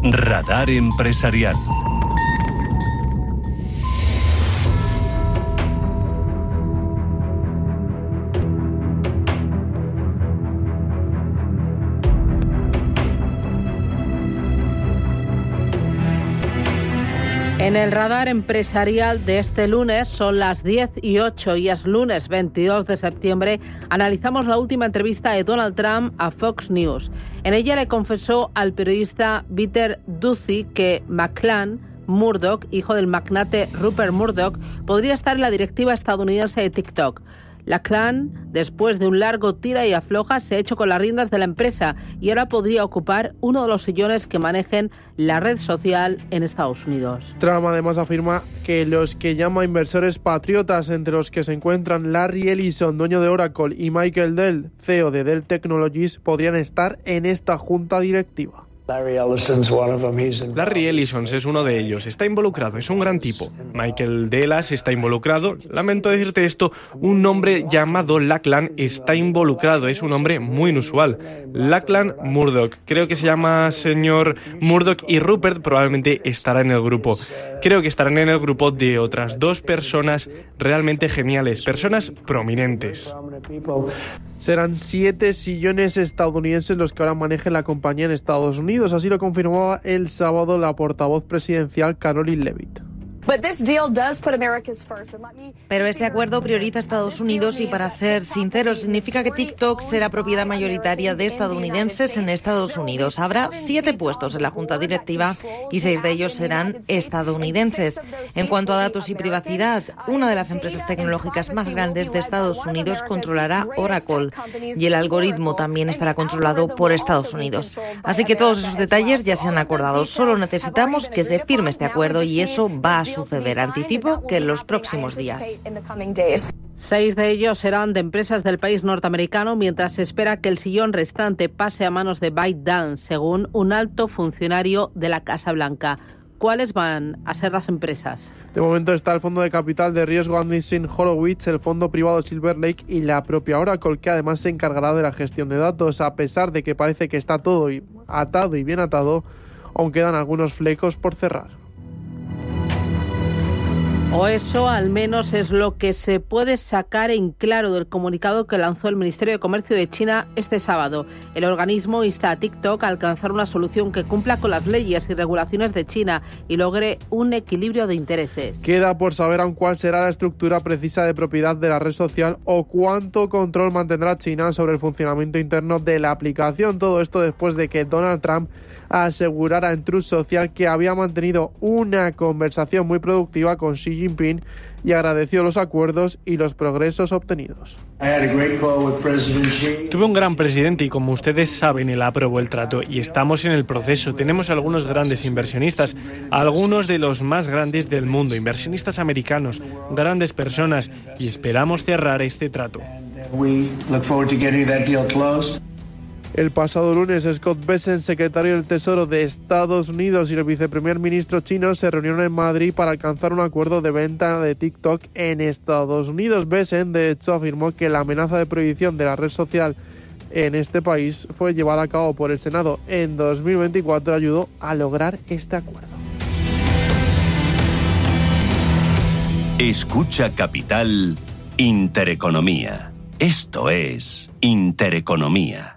Radar Empresarial. En el radar empresarial de este lunes, son las 10:08 y es lunes 22 de septiembre, analizamos la última entrevista de Donald Trump a Fox News. En ella le confesó al periodista Peter Doocy que McLaren Murdoch, hijo del magnate Rupert Murdoch, podría estar en la directiva estadounidense de TikTok. La clan, después de un largo tira y afloja, se ha hecho con las riendas de la empresa y ahora podría ocupar uno de los sillones que manejen la red social en Estados Unidos. Trump además afirma que los que llama inversores patriotas, entre los que se encuentran Larry Ellison, dueño de Oracle, y Michael Dell, CEO de Dell Technologies, podrían estar en esta junta directiva. Larry Ellison es uno de ellos, está involucrado, es un gran tipo. Michael Dell está involucrado. Lamento decirte esto, un hombre llamado Lachlan está involucrado, es un hombre muy inusual. Lachlan Murdoch, creo que se llama señor Murdoch, y Rupert probablemente estará en el grupo. Creo que estarán en el grupo de otras dos personas realmente geniales, personas prominentes. Serán 7 sillones estadounidenses los que ahora manejen la compañía en Estados Unidos. Así lo confirmaba el sábado la portavoz presidencial Karoline Leavitt. Pero este acuerdo prioriza a Estados Unidos y, para ser sinceros, significa que TikTok será propiedad mayoritaria de estadounidenses en Estados Unidos. Habrá 7 puestos en la junta directiva y 6 de ellos serán estadounidenses. En cuanto a datos y privacidad, una de las empresas tecnológicas más grandes de Estados Unidos controlará Oracle y el algoritmo también estará controlado por Estados Unidos. Así que todos esos detalles ya se han acordado. Solo necesitamos que se firme este acuerdo y eso va a suceder. Anticipo que en los próximos días. 6 de ellos serán de empresas del país norteamericano, mientras se espera que el sillón restante pase a manos de ByteDance, según un alto funcionario de la Casa Blanca. ¿Cuáles van a ser las empresas? De momento está el fondo de capital de riesgo Andreessen Horowitz, el fondo privado Silver Lake y la propia Oracle, que además se encargará de la gestión de datos. A pesar de que parece que está todo atado y bien atado, aún quedan algunos flecos por cerrar. O eso al menos es lo que se puede sacar en claro del comunicado que lanzó el Ministerio de Comercio de China este sábado. El organismo insta a TikTok a alcanzar una solución que cumpla con las leyes y regulaciones de China y logre un equilibrio de intereses. Queda por saber aún cuál será la estructura precisa de propiedad de la red social o cuánto control mantendrá China sobre el funcionamiento interno de la aplicación. Todo esto después de que Donald Trump asegurara en Truth Social que había mantenido una conversación muy productiva con Xi Jinping y agradeció los acuerdos y los progresos obtenidos. Tuve un gran presidente y, como ustedes saben, él aprobó el trato y estamos en el proceso. Tenemos algunos grandes inversionistas, algunos de los más grandes del mundo, inversionistas americanos, grandes personas, y esperamos cerrar este trato. El pasado lunes, Scott Bessent, secretario del Tesoro de Estados Unidos, y el viceprimer ministro chino se reunieron en Madrid para alcanzar un acuerdo de venta de TikTok en Estados Unidos. Bessent, de hecho, afirmó que la amenaza de prohibición de la red social en este país fue llevada a cabo por el Senado en 2024 y ayudó a lograr este acuerdo. Escucha Capital Intereconomía. Esto es Intereconomía.